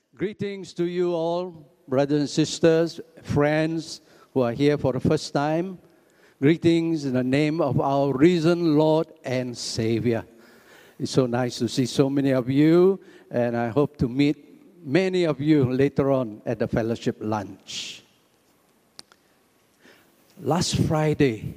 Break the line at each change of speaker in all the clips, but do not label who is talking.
Greetings to you all, brothers and sisters, friends who are here for the first time. Greetings in the name of our risen Lord and Savior. It's so nice to see so many of you, and I hope to meet many of you later on at the fellowship lunch. Last Friday,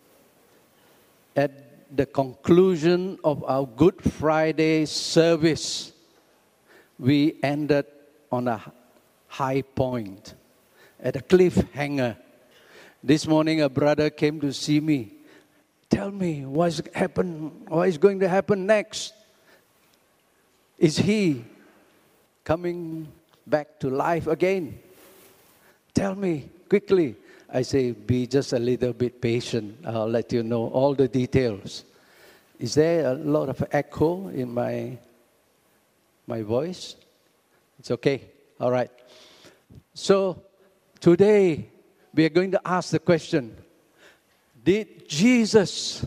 at the conclusion of our Good Friday service, we ended on a high point, at a cliffhanger. This morning, a brother came to see me. Tell me, what is going to happen next? Is he coming back to life again? Tell me, quickly. I say, be just a little bit patient. I'll let you know all the details. Is there a lot of echo in my voice? It's okay. All right. So today we are going to ask the question, did Jesus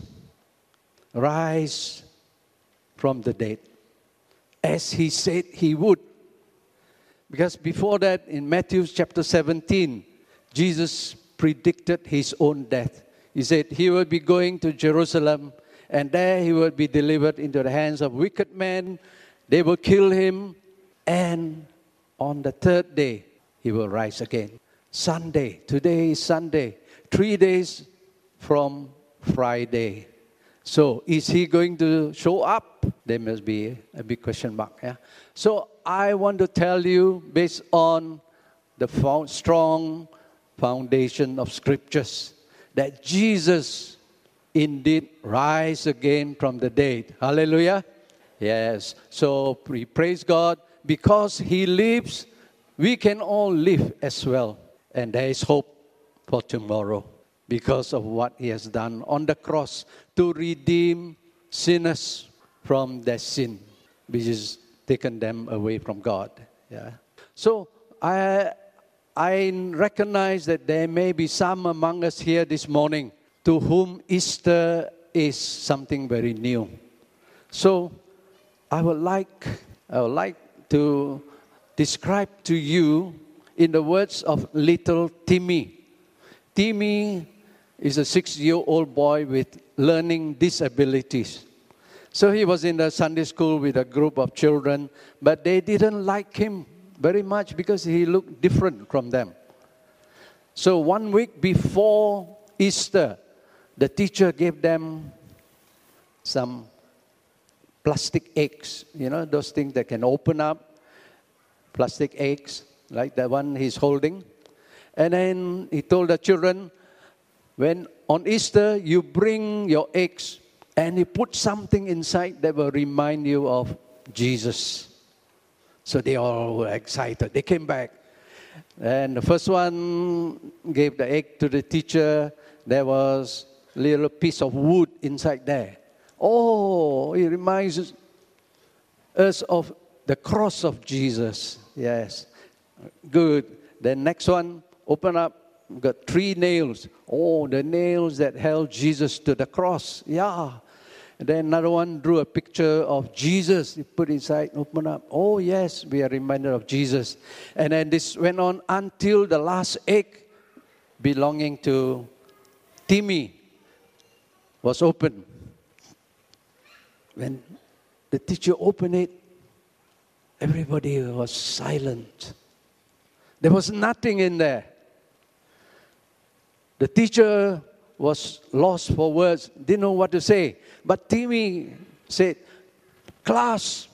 rise from the dead as he said he would? Because before that, in Matthew chapter 17, Jesus predicted his own death. He said he will be going to Jerusalem, and there he will be delivered into the hands of wicked men. They will kill him, and on the third day, he will rise again. Sunday, today is Sunday, 3 days from Friday. So, is he going to show up? There must be a big question mark. Yeah? So, I want to tell you, based on the strong foundation of Scriptures, that Jesus indeed rise again from the dead. Hallelujah. Yes. So we praise God. Because he lives, we can all live as well. And there is hope for tomorrow because of what he has done on the cross to redeem sinners from their sin, which has taken them away from God. Yeah. So I recognize that there may be some among us here this morning to whom Easter is something very new. So I would like to describe to you in the words of little Timmy. Timmy is a 6-year-old boy with learning disabilities. So he was in the Sunday school with a group of children, but they didn't like him very much because he looked different from them. So 1 week before Easter, the teacher gave them some plastic eggs, those things that can open up, plastic eggs, like the one he's holding. And then he told the children, when on Easter you bring your eggs and you put something inside that will remind you of Jesus. So they all were excited. They came back. And the first one gave the egg to the teacher. There was a little piece of wood inside there. Oh, it reminds us of the cross of Jesus. Yes. Good. Then next one, open up, got 3 nails. Oh, the nails that held Jesus to the cross. Yeah. And then another one drew a picture of Jesus. He put inside, open up. Oh, yes, we are reminded of Jesus. And then this went on until the last egg belonging to Timmy was opened. When the teacher opened it, everybody was silent. There was nothing in there. The teacher was lost for words, didn't know what to say. But Timmy said, class,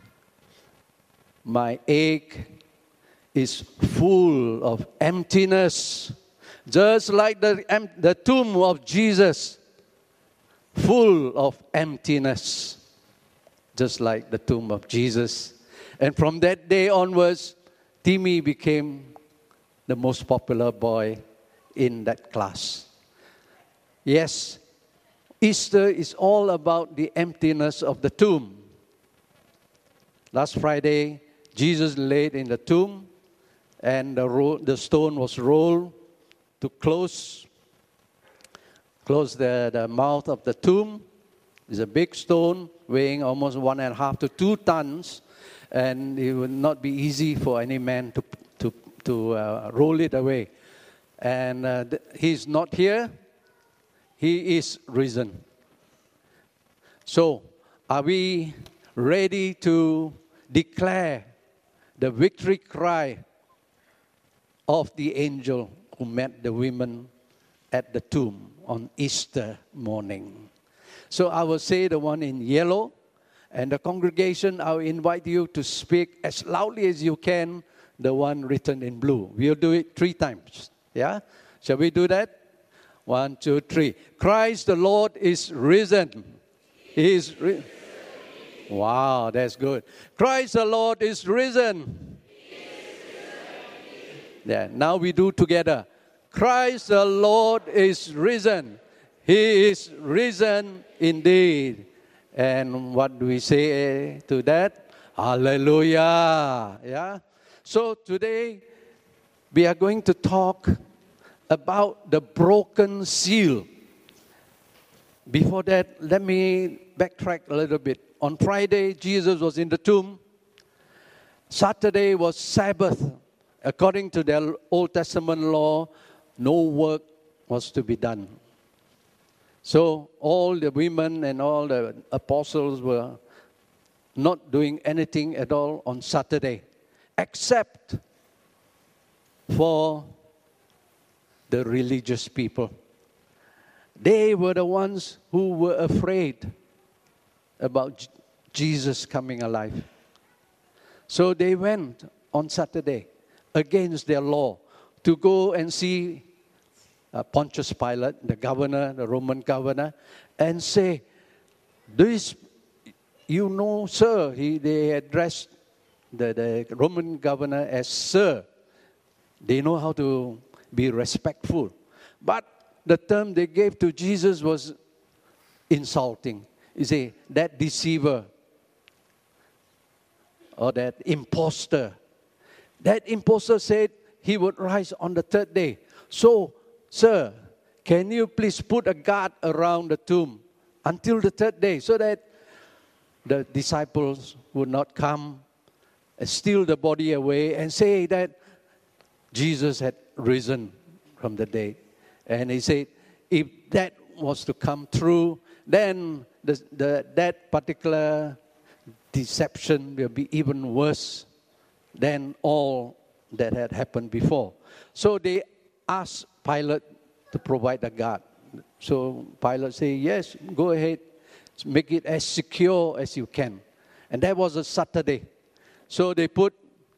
my egg is full of emptiness, just like the tomb of Jesus. Full of emptiness, just like the tomb of Jesus. And from that day onwards, Timmy became the most popular boy in that class. Yes, Easter is all about the emptiness of the tomb. Last Friday, Jesus laid in the tomb, and the stone was rolled to close the mouth of the tomb. It's a big stone weighing almost 1.5 to 2 tons. And it would not be easy for any man to roll it away. And he's not here. He is risen. So, are we ready to declare the victory cry of the angel who met the women at the tomb on Easter morning? So I will say the one in yellow, and the congregation, I will invite you to speak as loudly as you can, the one written in blue. We'll do it 3 times. Yeah? Shall we do that? 1, 2, 3. Christ the Lord is risen. He is risen. Wow, that's good. Christ the Lord is risen. Yeah, now we do together. Christ the Lord is risen. He is risen indeed. And what do we say to that? Hallelujah. Yeah. So today we are going to talk about the broken seal. Before that, let me backtrack a little bit. On Friday, Jesus was in the tomb. Saturday was Sabbath. According to the Old Testament law, no work was to be done. So all the women and all the apostles were not doing anything at all on Saturday, except for the religious people. They were the ones who were afraid about Jesus coming alive. So they went on Saturday against their law to go and see Pontius Pilate, the governor, the Roman governor, and say, "This, you know, sir." They addressed the Roman governor as sir. They know how to be respectful. But the term they gave to Jesus was insulting. You say, that deceiver or that imposter. That imposter said he would rise on the 3rd day. So, sir, can you please put a guard around the tomb until the 3rd day so that the disciples would not come and steal the body away and say that Jesus had risen from the dead. And he said, if that was to come true, then that particular deception will be even worse than all that had happened before. So they asked Pilate to provide a guard. So Pilate said, yes, go ahead, make it as secure as you can. And that was a Saturday. So they put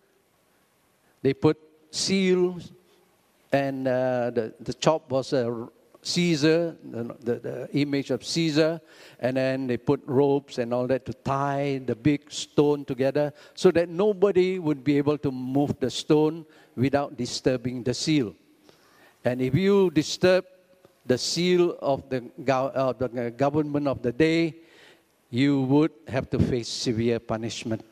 seals, and the chop was a Caesar, the image of Caesar, and then they put ropes and all that to tie the big stone together so that nobody would be able to move the stone without disturbing the seal. And if you disturb the seal of the government of the day, you would have to face severe punishment.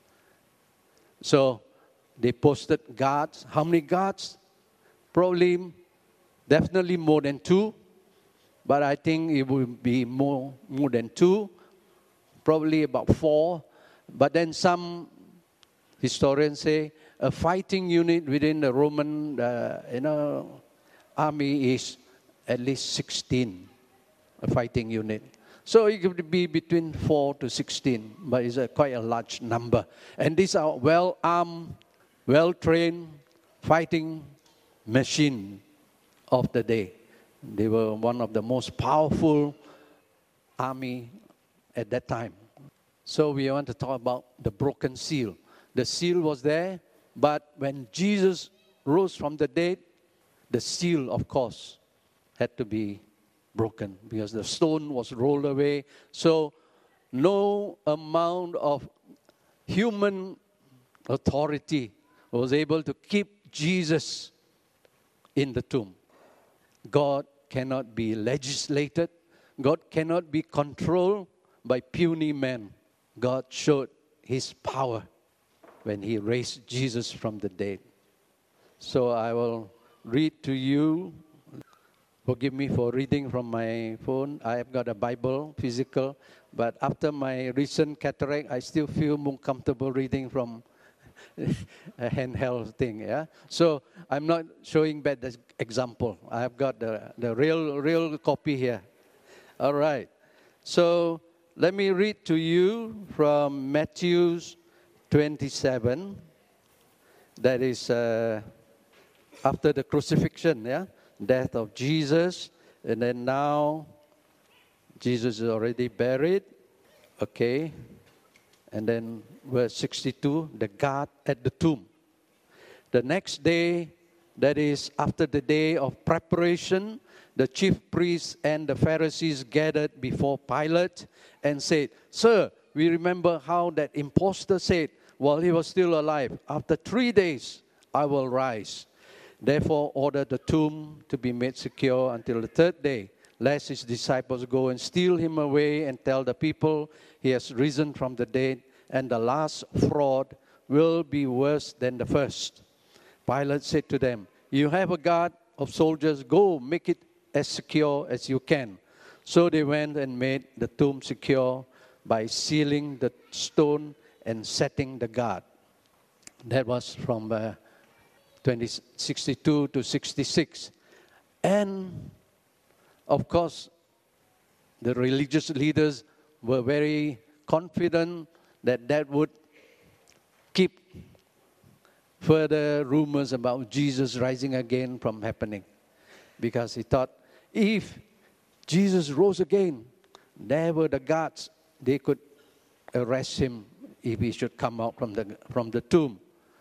So they posted guards. How many guards? Probably, definitely more than 2. But I think it would be more than 2. Probably about 4. But then some historians say a fighting unit within the Roman army is at least 16, a fighting unit. So it could be between 4 to 16, but it's quite a large number. And these are well-armed, well-trained fighting machine of the day. They were one of the most powerful army at that time. So we want to talk about the broken seal. The seal was there, but when Jesus rose from the dead, the seal, of course, had to be broken because the stone was rolled away. So no amount of human authority was able to keep Jesus in the tomb. God cannot be legislated. God cannot be controlled by puny men. God showed his power when he raised Jesus from the dead. So I will read to you Forgive me for reading from my phone. I have got a Bible, physical, but after my recent cataract, I still feel more comfortable reading from a handheld thing. Yeah. So I'm not showing bad example. I have got the real copy here. All right. So let me read to you from Matthew 27. That is after the crucifixion, yeah, death of Jesus, and then now Jesus is already buried. Okay. And then verse 62, the guard at the tomb. The next day, that is after the day of preparation, the chief priests and the Pharisees gathered before Pilate and said, "Sir, we remember how that impostor said while he was still alive, 'After 3 days I will rise.' Therefore ordered the tomb to be made secure until the third day, lest his disciples go and steal him away and tell the people he has risen from the dead, and the last fraud will be worse than the first." Pilate said to them, "You have a guard of soldiers, go make it as secure as you can." So they went and made the tomb secure by sealing the stone and setting the guard. That was from 62 to 66. And of course, the religious leaders were very confident that would keep further rumors about Jesus rising again from happening. Because he thought, if Jesus rose again, there were the guards, they could arrest him if he should come out from the tomb.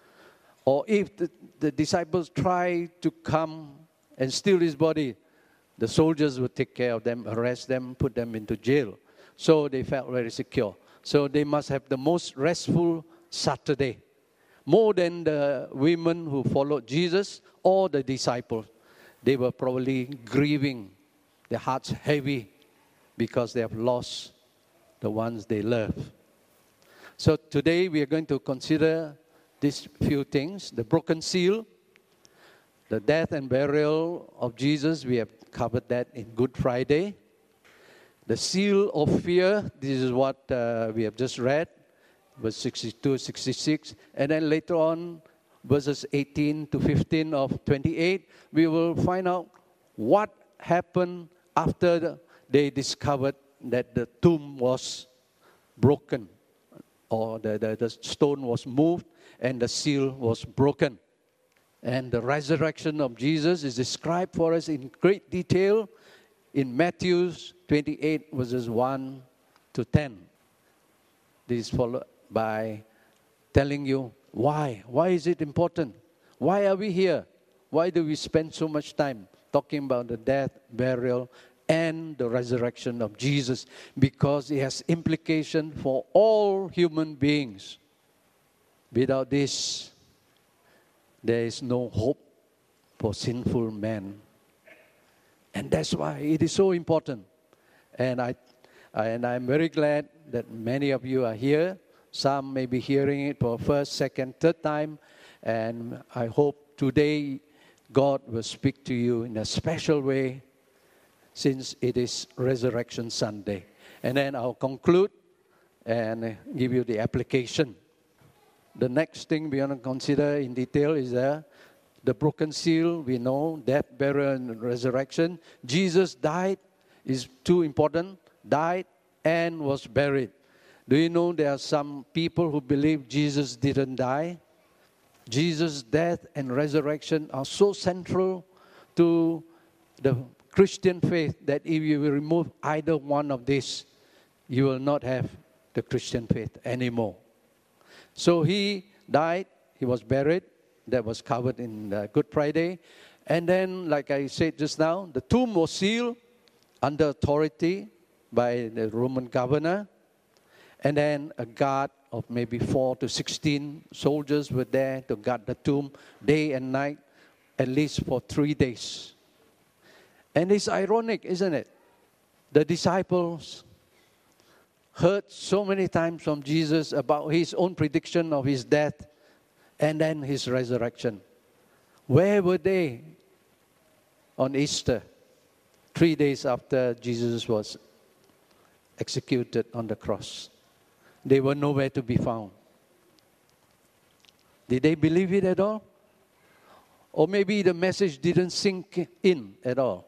Or if the disciples try to come and steal his body, the soldiers would take care of them, arrest them, put them into jail. So they felt very secure. So they must have the most restful Saturday, more than the women who followed Jesus or the disciples. They were probably grieving, their hearts heavy, because they have lost the ones they love. So today we are going to consider these few things: the broken seal, the death and burial of Jesus. We have covered that in Good Friday. The seal of fear, this is what we have just read, verse 62, 66. And then later on, verses 18 to 15 of 28, we will find out what happened after they discovered that the tomb was broken, or the stone was moved and the seal was broken. And the resurrection of Jesus is described for us in great detail in Matthew 28, verses 1 to 10. This is followed by telling you why. Why is it important? Why are we here? Why do we spend so much time talking about the death, burial, and the resurrection of Jesus? Because it has implication for all human beings. Without this, there is no hope for sinful man. And that's why it is so important. And I'm very glad that many of you are here. Some may be hearing it for first, second, third time. And I hope today God will speak to you in a special way, since it is Resurrection Sunday. And then I'll conclude and give you the application. The next thing we want to consider in detail is the broken seal. We know death, burial, and resurrection. Jesus died, is too important, died and was buried. Do you know there are some people who believe Jesus didn't die? Jesus' death and resurrection are so central to the Christian faith that if you will remove either one of these, you will not have the Christian faith anymore. So he died, he was buried. That was covered in Good Friday. And then, like I said just now, the tomb was sealed under authority by the Roman governor. And then a guard of maybe 4 to 16 soldiers were there to guard the tomb day and night, at least for 3 days. And it's ironic, isn't it? The disciples heard so many times from Jesus about his own prediction of his death and then his resurrection. Where were they on Easter? 3 days after Jesus was executed on the cross. They were nowhere to be found. Did they believe it at all? Or maybe the message didn't sink in at all.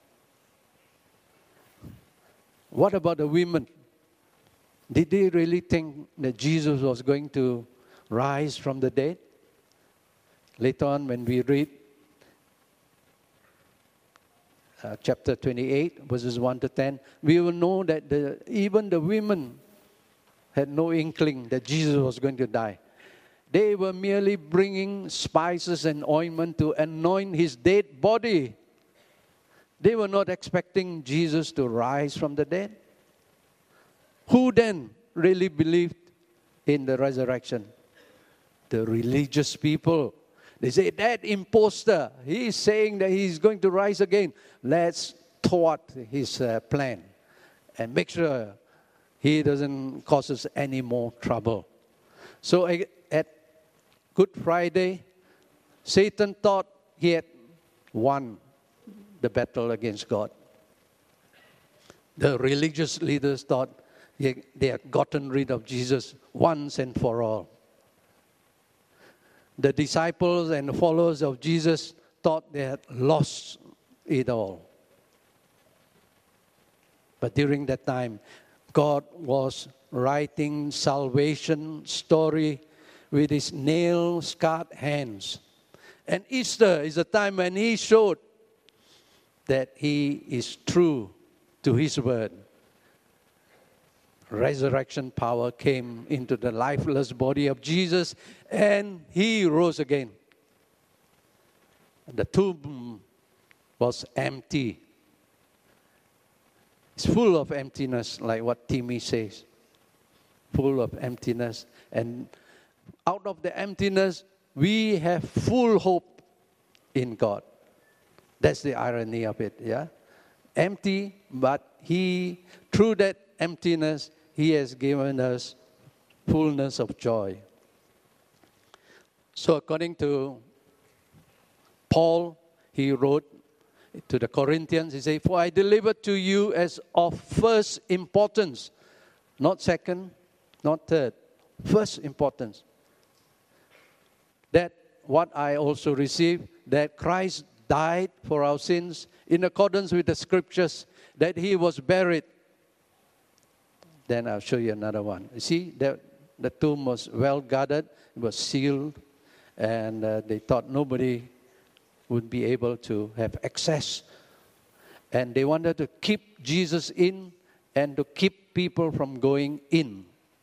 What about the women? Did they really think that Jesus was going to rise from the dead? Later on, when we read chapter 28, verses 1 to 10, we will know that even the women had no inkling that Jesus was going to die. They were merely bringing spices and ointment to anoint his dead body. They were not expecting Jesus to rise from the dead. Who then really believed in the resurrection? The religious people. They say, that imposter, he is saying that he's going to rise again. Let's thwart his plan and make sure he doesn't cause us any more trouble. So at Good Friday, Satan thought he had won the battle against God. The religious leaders thought they had gotten rid of Jesus once and for all. The disciples and followers of Jesus thought they had lost it all. But during that time, God was writing salvation story with his nail-scarred hands. And Easter is a time when he showed that he is true to his word. Resurrection power came into the lifeless body of Jesus, and he rose again. The tomb was empty. It's full of emptiness, like what Timmy says. Full of emptiness. And out of the emptiness, we have full hope in God. That's the irony of it, yeah? Empty, but through that emptiness, he has given us fullness of joy. So according to Paul, he wrote to the Corinthians, he said, "For I delivered to you as of first importance," not second, not third, first importance, that what I also received, that Christ died for our sins in accordance with the scriptures, that he was buried. Then I'll show you another one. You see, the tomb was well guarded, it was sealed, and they thought nobody would be able to have access. And they wanted to keep Jesus in and to keep people from going in.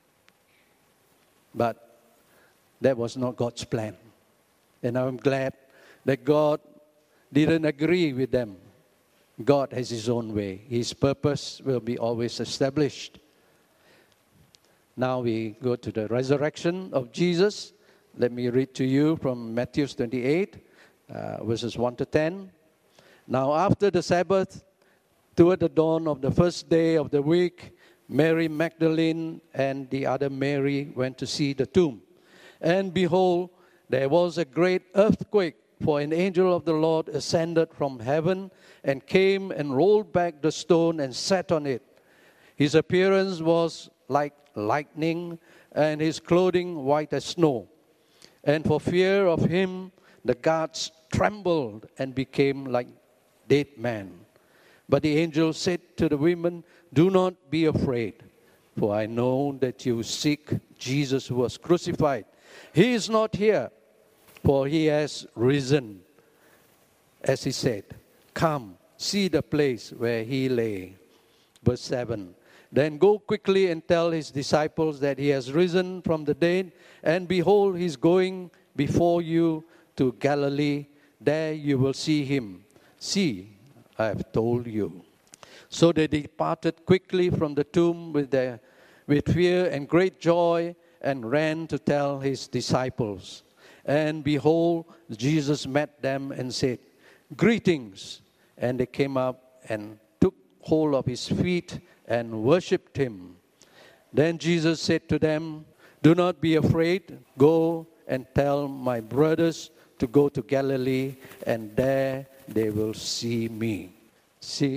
But that was not God's plan. And I'm glad that God didn't agree with them. God has his own way. His purpose will be always established. Now we go to the resurrection of Jesus. Let me read to you from Matthew 28, verses 1 to 10. Now after the Sabbath, toward the dawn of the first day of the week, Mary Magdalene and the other Mary went to see the tomb. And behold, there was a great earthquake, for an angel of the Lord ascended from heaven and came and rolled back the stone and sat on it. His appearance was like lightning, and his clothing white as snow. And for fear of him, the guards trembled and became like dead men. But the angel said to the women, "Do not be afraid, for I know that you seek Jesus who was crucified. He is not here, for he has risen, as he said. Come, see the place where he lay." Verse 7. Then go quickly and tell his disciples that he has risen from the dead, and behold, he is going before you to Galilee. There you will see him. See, I have told you. So they departed quickly from the tomb with fear and great joy, and ran to tell his disciples. And behold, Jesus met them and said, "Greetings." And they came up and took hold of his feet and worshipped him. Then Jesus said to them, "Do not be afraid. Go and tell my brothers to go to Galilee, and there they will see me." See,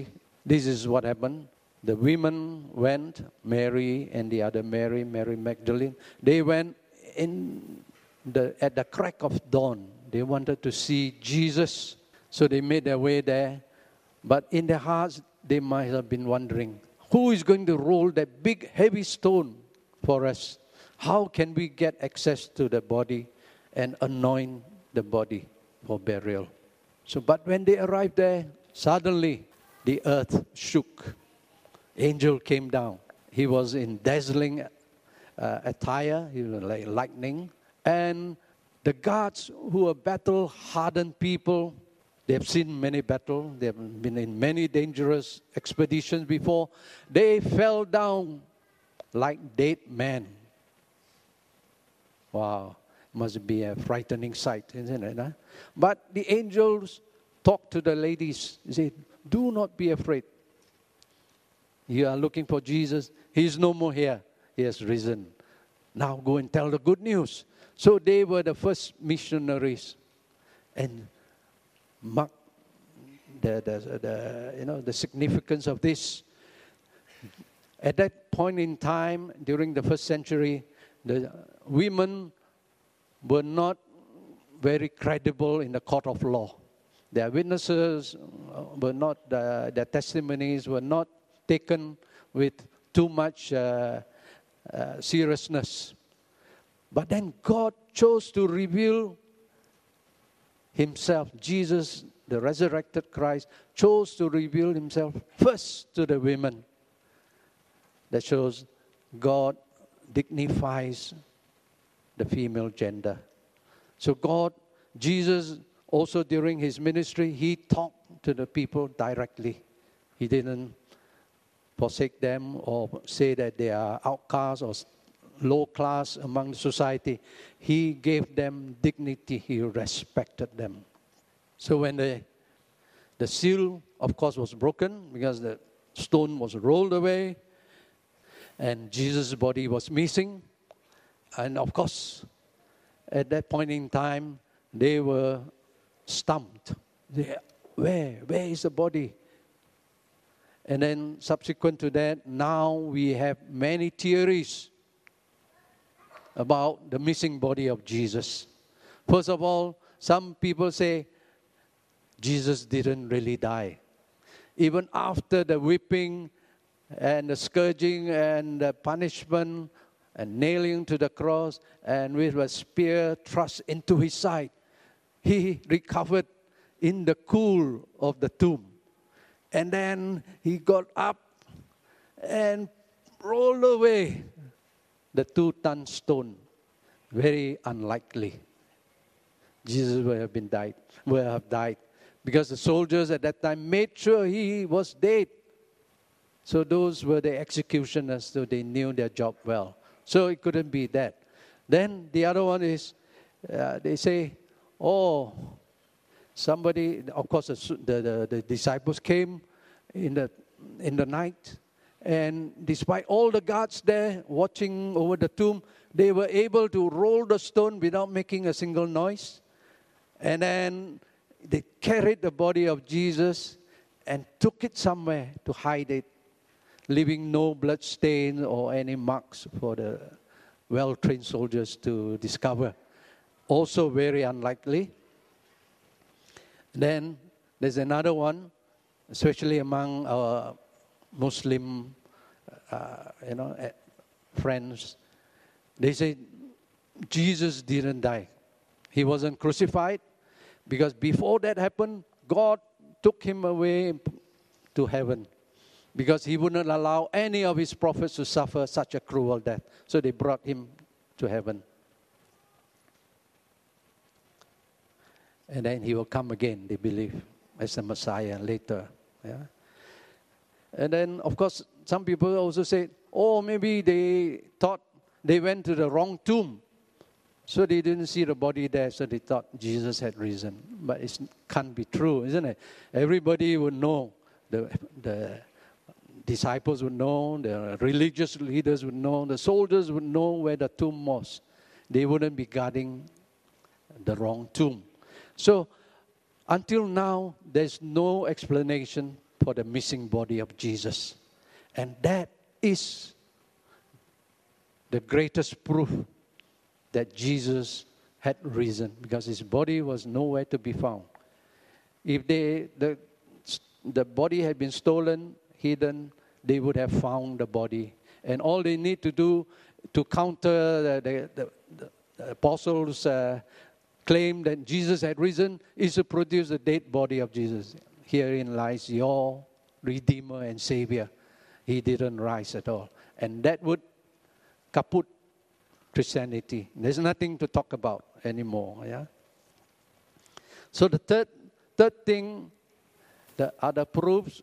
This is what happened. The women went, Mary and the other Mary, Mary Magdalene. They went at the crack of dawn. They wanted to see Jesus. So they made their way there. But in their hearts, they might have been wondering, who is going to roll that big, heavy stone for us? How can we get access to the body and anoint the body for burial? So, but when they arrived there, suddenly the earth shook. Angel came down. He was in dazzling attire, he was like lightning. And the guards, who are battle-hardened people, they have seen many battles. They have been in many dangerous expeditions before. They fell down like dead men. Wow, must be a frightening sight, isn't it? Huh? But the angels talked to the ladies. They said, do not be afraid. You are looking for Jesus. He is no more here. He has risen. Now go and tell the good news. So they were the first missionaries. And mark the significance of this. At that point in time, during the first century, the women were not very credible in the court of law. Their witnesses were not, their testimonies were not taken with too much seriousness. But then God chose to reveal Himself. Jesus, the resurrected Christ, chose to reveal Himself first to the women. That shows God dignifies the female gender. So Jesus, also during His ministry, He talked to the people directly. He didn't forsake them or say that they are outcasts or low class among the society. He gave them dignity. He respected them. So when the seal, of course, was broken because the stone was rolled away and Jesus' body was missing. And of course, at that point in time, they were stumped. Where is the body? And then subsequent to that, now we have many theories about the missing body of Jesus. First of all, some people say Jesus didn't really die. Even after the whipping and the scourging and the punishment and nailing to the cross and with a spear thrust into His side, He recovered in the cool of the tomb. And then He got up and rolled away the 2-ton stone. Very unlikely. Jesus would have died. Because the soldiers at that time made sure He was dead. So those were the executioners, so they knew their job well. So it couldn't be that. Then the other one is, they say, somebody, of course, the disciples came in the night, and despite all the guards there watching over the tomb, they were able to roll the stone without making a single noise. And then they carried the body of Jesus and took it somewhere to hide it, leaving no blood stain or any marks for the well-trained soldiers to discover. Also very unlikely. Then there's another one, especially among our Muslim, friends. They say Jesus didn't die. He wasn't crucified because before that happened, God took Him away to heaven because He wouldn't allow any of His prophets to suffer such a cruel death. So they brought Him to heaven. And then He will come again, they believe, as the Messiah later. Yeah? And then, of course, some people also say, maybe they thought they went to the wrong tomb. So they didn't see the body there, so they thought Jesus had risen. But it can't be true, isn't it? Everybody would know. The disciples would know, the religious leaders would know, the soldiers would know where the tomb was. They wouldn't be guarding the wrong tomb. So, until now, there's no explanation for the missing body of Jesus. And that is the greatest proof that Jesus had risen, because his body was nowhere to be found. If the body had been stolen, hidden, they would have found the body. And all they need to do to counter the apostles' claim that Jesus had risen is to produce the dead body of Jesus. Herein lies your Redeemer and Savior. He didn't rise at all. And that would kaput Christianity. There's nothing to talk about anymore. Yeah. So the third thing, the other proofs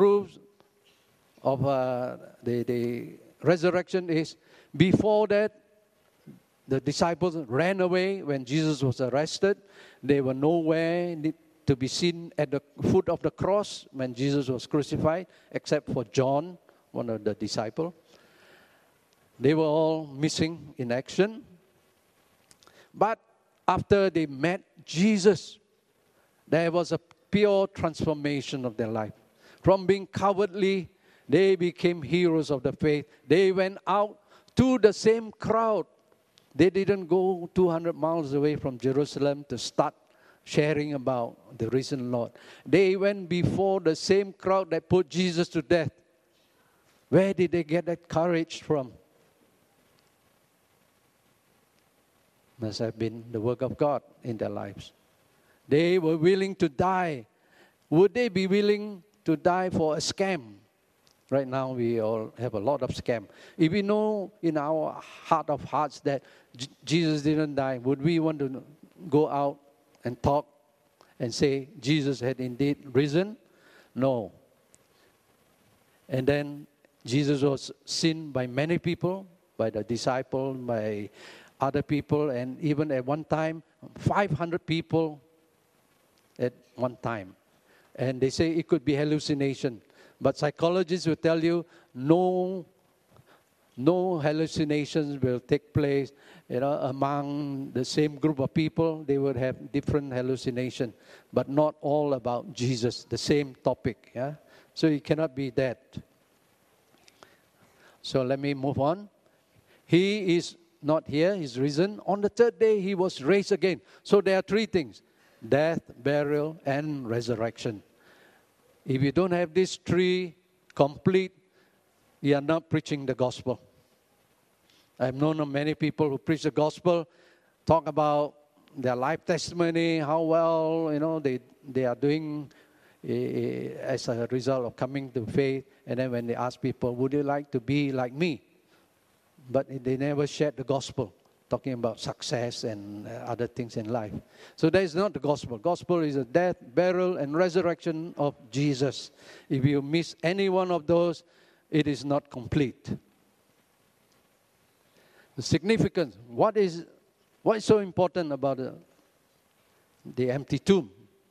of the resurrection is, before that, the disciples ran away when Jesus was arrested. They were nowhere to be seen at the foot of the cross when Jesus was crucified, except for John, one of the disciples. They were all missing in action. But after they met Jesus, there was a pure transformation of their life. From being cowardly, they became heroes of the faith. They went out to the same crowd. They didn't go 200 miles away from Jerusalem to start sharing about the risen Lord. They went before the same crowd that put Jesus to death. Where did they get that courage from? Must have been the work of God in their lives. They were willing to die. Would they be willing to die for a scam? Right now, we all have a lot of scam. If we know in our heart of hearts that Jesus didn't die, would we want to go out and talk and say Jesus had indeed risen? No. And then Jesus was seen by many people, by the disciples, by other people, and even at one time, 500 people at one time. And they say it could be hallucination. But psychologists will tell you no hallucinations will take place. Among the same group of people, they would have different hallucinations, but not all about Jesus, the same topic. Yeah? So it cannot be that. So let me move on. He is not here, he's risen. On the third day, he was raised again. So there are three things: death, burial, and resurrection. If you don't have these three complete, you are not preaching the gospel. I've known of many people who preach the gospel, talk about their life testimony, how well they are doing as a result of coming to faith. And then when they ask people, would you like to be like me? But they never shared the gospel, talking about success and other things in life. So that is not the gospel. Gospel is the death, burial, and resurrection of Jesus. If you miss any one of those, it is not complete. The significance, what is so important about the empty tomb?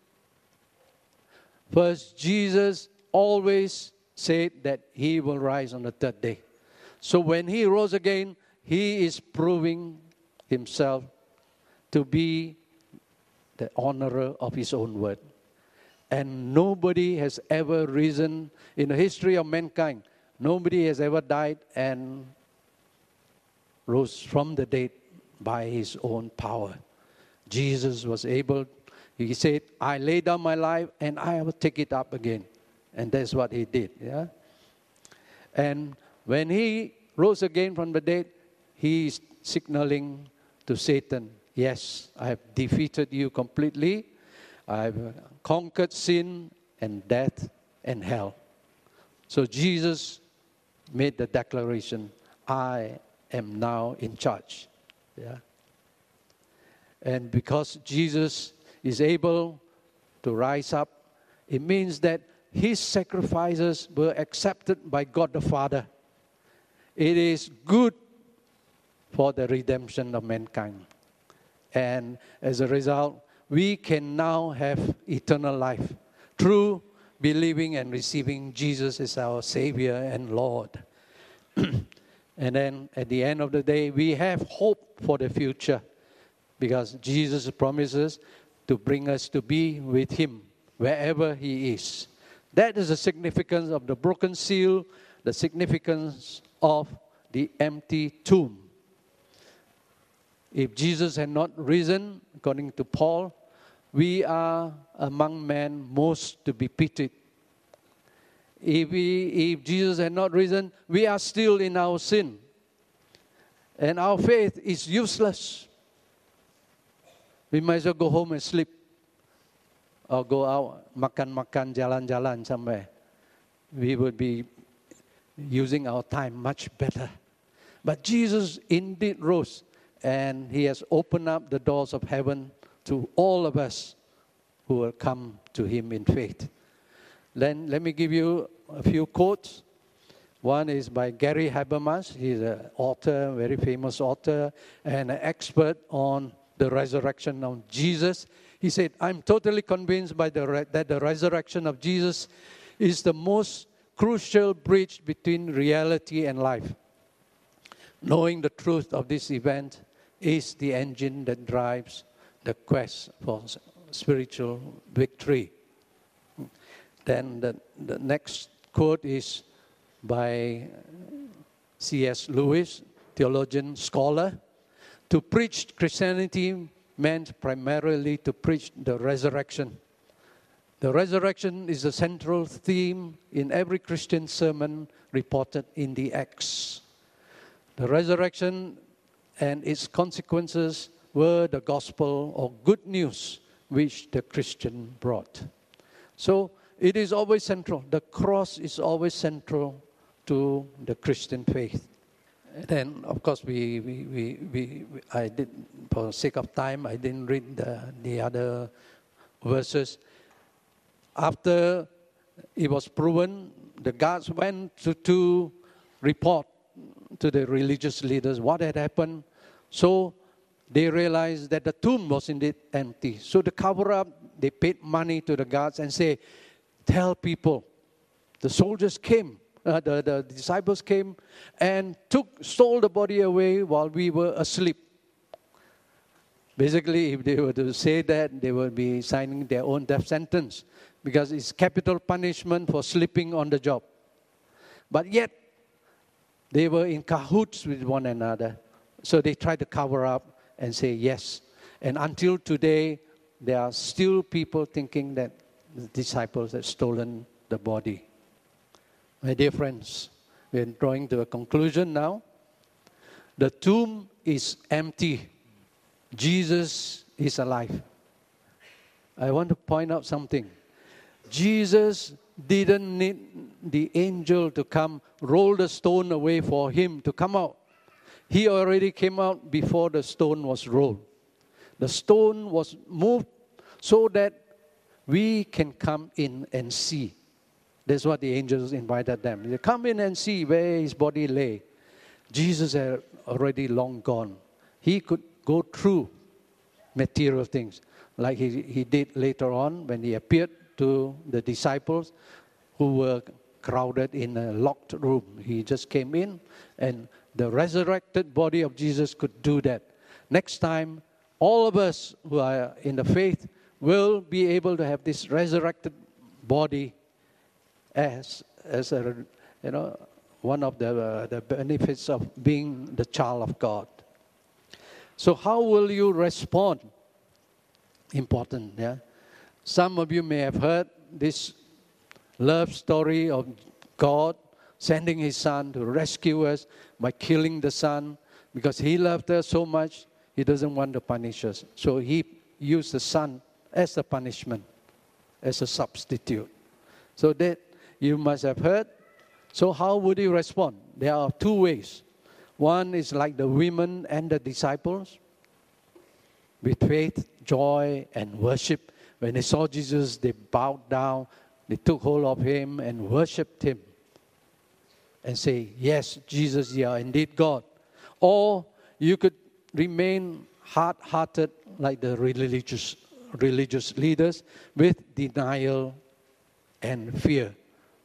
First, Jesus always said that he will rise on the third day. So when he rose again, he is proving himself to be the honorer of his own word. And nobody has ever risen in the history of mankind. Nobody has ever died and rose from the dead by his own power. Jesus was able, he said, I lay down my life and I will take it up again. And that's what he did. Yeah. And when he rose again from the dead, he is signaling to Satan, yes, I have defeated you completely. I've conquered sin and death and hell. So Jesus made the declaration, I am now in charge. Yeah. And because Jesus is able to rise up, it means that his sacrifices were accepted by God the Father. It is good for the redemption of mankind. And as a result, we can now have eternal life through believing and receiving Jesus as our Savior and Lord. And then at the end of the day, we have hope for the future, because Jesus promises to bring us to be with him wherever he is. That is the significance of the broken seal, the significance of the empty tomb. If Jesus had not risen, according to Paul, we are among men most to be pitied. If Jesus had not risen, we are still in our sin. And our faith is useless. We might as well go home and sleep. Or go out, makan-makan, jalan-jalan somewhere. We would be using our time much better. But Jesus indeed rose, and He has opened up the doors of heaven to all of us who will come to Him in faith. Then let me give you a few quotes. One is by Gary Habermas. He's an author, very famous author, and an expert on the resurrection of Jesus. He said, I'm totally convinced that the resurrection of Jesus is the most crucial bridge between reality and life. Knowing the truth of this event is the engine that drives the quest for spiritual victory. Then the next quote is by C.S. Lewis, theologian, scholar. To preach Christianity meant primarily to preach the resurrection. The resurrection is the central theme in every Christian sermon reported in the Acts. The resurrection and its consequences were the gospel or good news which the Christian brought. So it is always central. The cross is always central to the Christian faith. Then, of course, I did, for sake of time, I didn't read the other verses. After it was proven, the guards went to report to the religious leaders what had happened. So they realized that the tomb was indeed empty. So to cover up, they paid money to the guards and say, tell people, the soldiers came. The disciples came and stole the body away while we were asleep. Basically, if they were to say that, they would be signing their own death sentence because it's capital punishment for sleeping on the job. But yet, they were in cahoots with one another. So they tried to cover up and say yes. And until today, there are still people thinking that the disciples had stolen the body. My dear friends, we're drawing to a conclusion now. The tomb is empty. Jesus is alive. I want to point out something. Jesus didn't need the angel to come roll the stone away for him to come out. He already came out before the stone was rolled. The stone was moved so that we can come in and see. That's what the angels invited them. They come in and see where his body lay. Jesus had already long gone. He could go through material things like he did later on when he appeared to the disciples who were crowded in a locked room. He just came in and the resurrected body of Jesus could do that. Next time, all of us who are in the faith will be able to have this resurrected body as a, one of the benefits of being the child of God. So how will you respond? Important, yeah? Some of you may have heard this love story of God sending His Son to rescue us by killing the Son because He loved us so much, He doesn't want to punish us. So He used the Son as a punishment, as a substitute. So that you must have heard. So how would you respond? There are two ways. One is like the women and the disciples, with faith, joy, and worship. When they saw Jesus, they bowed down, they took hold of Him and worshipped Him. And say, yes, Jesus, you are indeed God. Or you could remain hard-hearted like the religious leaders with denial and fear.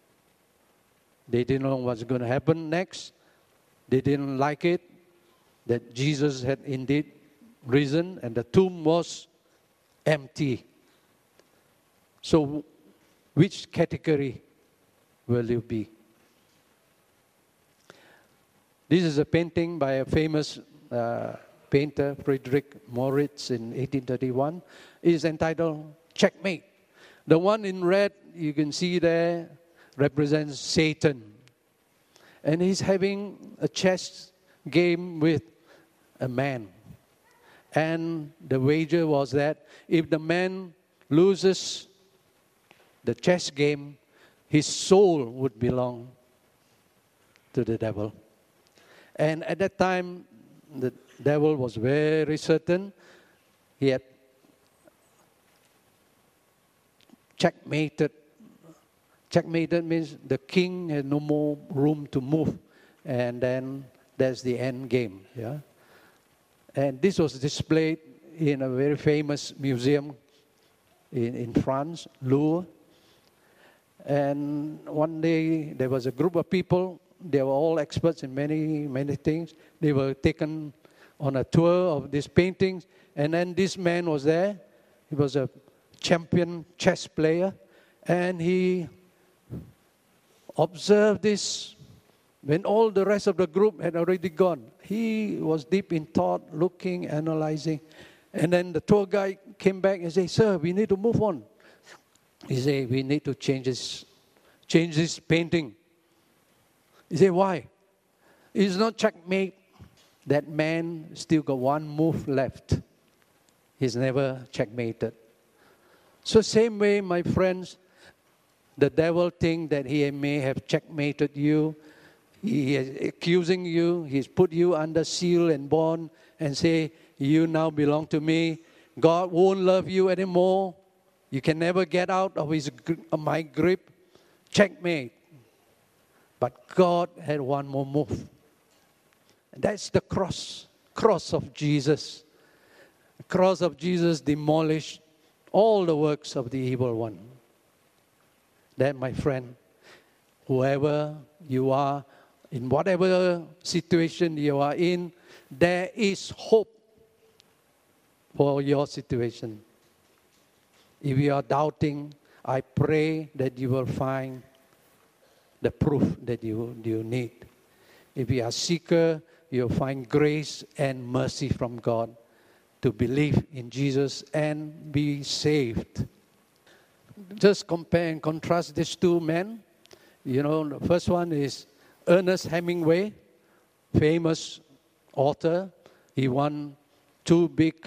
They didn't know what's going to happen next. They didn't like it, that Jesus had indeed risen and the tomb was empty. So which category will you be? This is a painting by a famous painter, Friedrich Moritz, in 1831. It is entitled Checkmate. The one in red, you can see there, represents Satan. And he's having a chess game with a man. And the wager was that if the man loses the chess game, his soul would belong to the devil. And at that time, the devil was very certain. He had checkmated. Checkmated means the king had no more room to move. And then that's the end game. Yeah? And this was displayed in a very famous museum in France, Louvre. And one day there was a group of people. They were all experts in many things. They were taken on a tour of these paintings. And then this man was there. He was a champion chess player. And he observed this when all the rest of the group had already gone. He was deep in thought, looking, analyzing. And then the tour guide came back and said, "Sir, we need to move on." He said, "We need to change this painting." He said, "Why?" It's not checkmate. That man still got one move left. He's never checkmated. So same way, my friends, the devil thinks that he may have checkmated you. He is accusing you. He's put you under seal and bond and say, "You now belong to me. God won't love you anymore. You can never get out of my grip." Checkmate. But God had one more move. That's the cross of Jesus. The cross of Jesus demolished all the works of the evil one. That, my friend, whoever you are, in whatever situation you are in, there is hope for your situation. If you are doubting, I pray that you will find the proof that you need. If you are a seeker, you'll find grace and mercy from God to believe in Jesus and be saved. Just compare and contrast these two men. You know, the first one is Ernest Hemingway, famous author. He won 2 big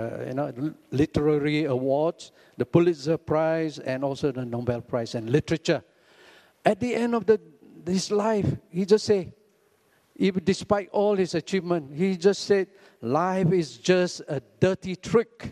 literary awards, the Pulitzer Prize and also the Nobel Prize in Literature. At the end of his life, he just said, even despite all his achievement, he just said, life is just a dirty trick.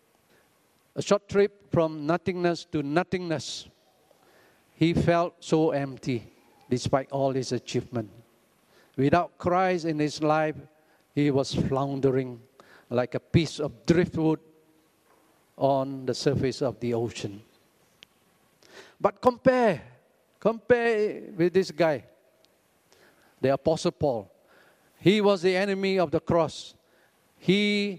A short trip from nothingness to nothingness. He felt so empty despite all his achievement. Without Christ in his life, he was floundering like a piece of driftwood on the surface of the ocean. But compare with this guy, the Apostle Paul. He was the enemy of the cross. He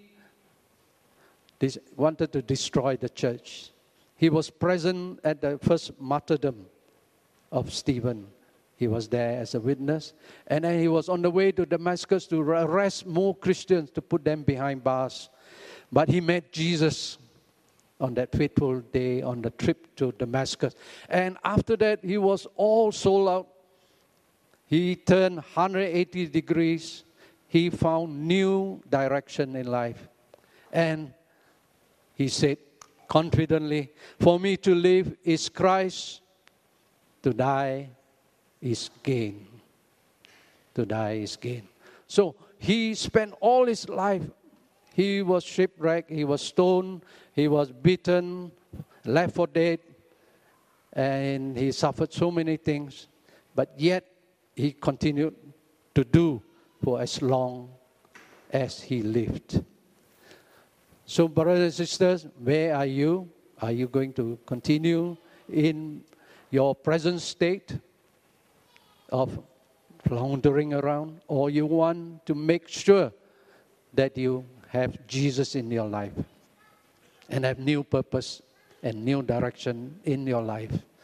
wanted to destroy the church. He was present at the first martyrdom of Stephen. He was there as a witness. And then he was on the way to Damascus to arrest more Christians, to put them behind bars. But he met Jesus on that fateful day on the trip to Damascus. And after that, he was all sold out. He turned 180 degrees. He found new direction in life. And he said confidently, "For me to live is Christ, to die is gain." To die is gain. So he spent all his life. He was shipwrecked, he was stoned, he was beaten, left for dead, and he suffered so many things. But yet, he continued to do for as long as he lived. So, brothers and sisters, where are you? Are you going to continue in your present state of floundering around? Or you want to make sure that you have Jesus in your life and have new purpose and new direction in your life?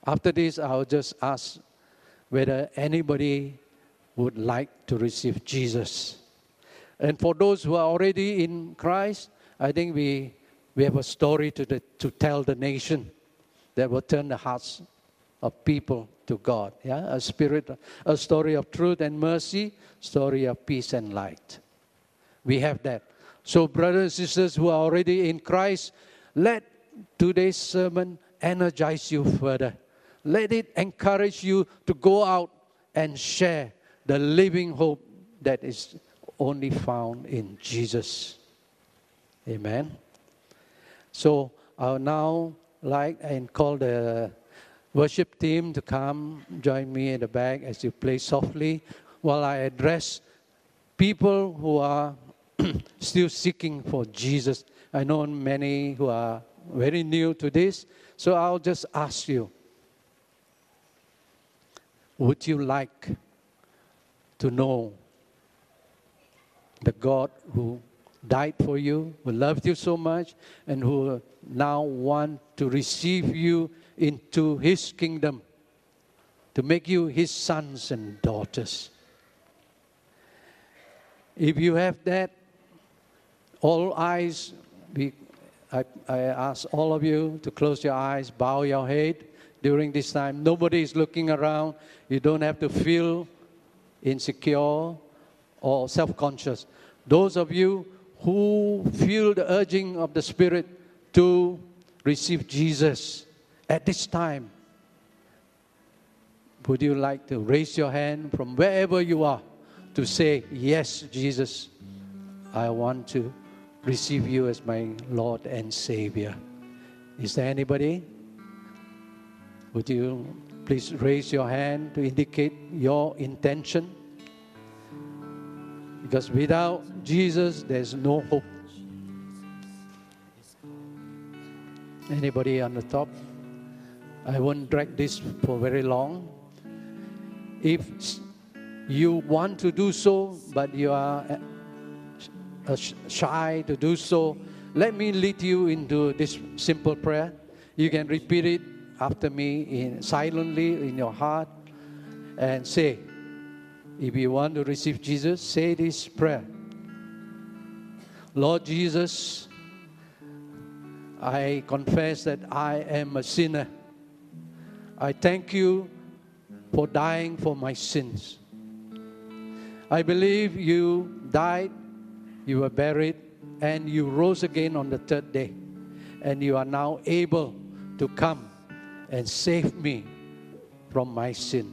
After this, I'll just ask whether anybody would like to receive Jesus. And for those who are already in Christ, I think we have a story to tell the nation that will turn the hearts of people to God. Yeah, a story of truth and mercy, story of peace and light. We have that. So brothers and sisters who are already in Christ, let today's sermon energize you further. Let it encourage you to go out and share the living hope that is only found in Jesus. Amen. So I'll now like and call the worship team to come join me in the back as you play softly while I address people who are still seeking for Jesus. I know many who are very new to this, so I'll just ask you, would you like to know the God who died for you, who loved you so much, and who now wants to receive you into His kingdom, to make you His sons and daughters? If you have that, all eyes, I ask all of you to close your eyes, bow your head during this time. Nobody is looking around. You don't have to feel insecure or self-conscious. Those of you who feel the urging of the Spirit to receive Jesus at this time, would you like to raise your hand from wherever you are to say, yes, Jesus, I want to receive you as my Lord and Savior? Is there anybody? Would you please raise your hand to indicate your intention? Because without Jesus, there's no hope. Anybody on the top? I won't drag this for very long. If you want to do so, but you are shy to do so, let me lead you into this simple prayer. You can repeat it after me silently in your heart and say, if you want to receive Jesus, say this prayer. Lord Jesus, I confess that I am a sinner. I thank you for dying for my sins. I believe you died, you were buried, and you rose again on the third day. And you are now able to come and save me from my sin.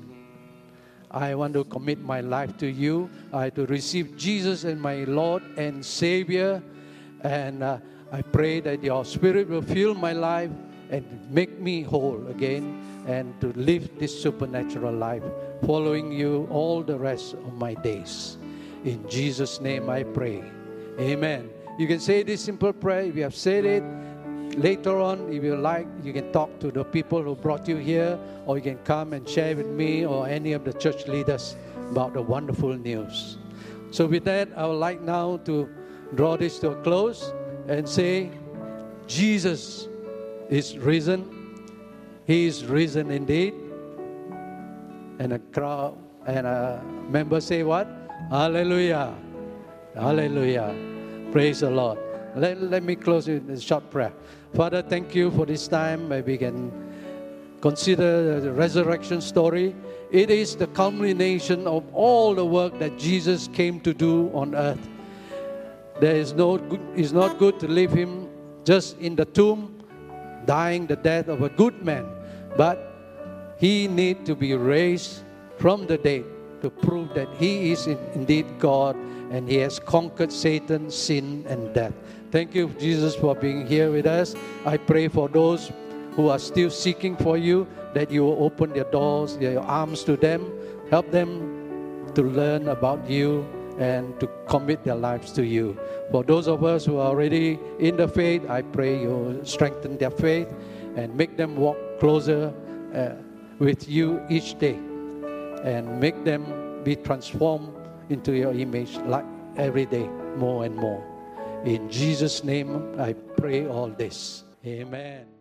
I want to commit my life to you. I to receive Jesus as my Lord and Savior. And I pray that your Spirit will fill my life and make me whole again, and to live this supernatural life, following you all the rest of my days. In Jesus' name I pray. Amen. You can say this simple prayer. If you have said it, later on, if you like, you can talk to the people who brought you here, or you can come and share with me or any of the church leaders about the wonderful news. So with that, I would like now to draw this to a close and say, Jesus is risen. He is risen indeed. And a crowd and a member say what? Hallelujah. Hallelujah. Praise the Lord. Let me close with a short prayer. Father, thank you for this time where we can consider the resurrection story. It is the culmination of all the work that Jesus came to do on earth. It's not good to leave him just in the tomb, dying the death of a good man, but he needs to be raised from the dead to prove that he is indeed God, and he has conquered Satan, sin, and death. Thank you, Jesus, for being here with us. I pray for those who are still seeking for you, that you will open their doors, your arms to them, help them to learn about you and to commit their lives to you. For those of us who are already in the faith, I pray you strengthen their faith and make them walk closer with you each day, and make them be transformed into your image like every day, more and more. In Jesus' name, I pray all this. Amen.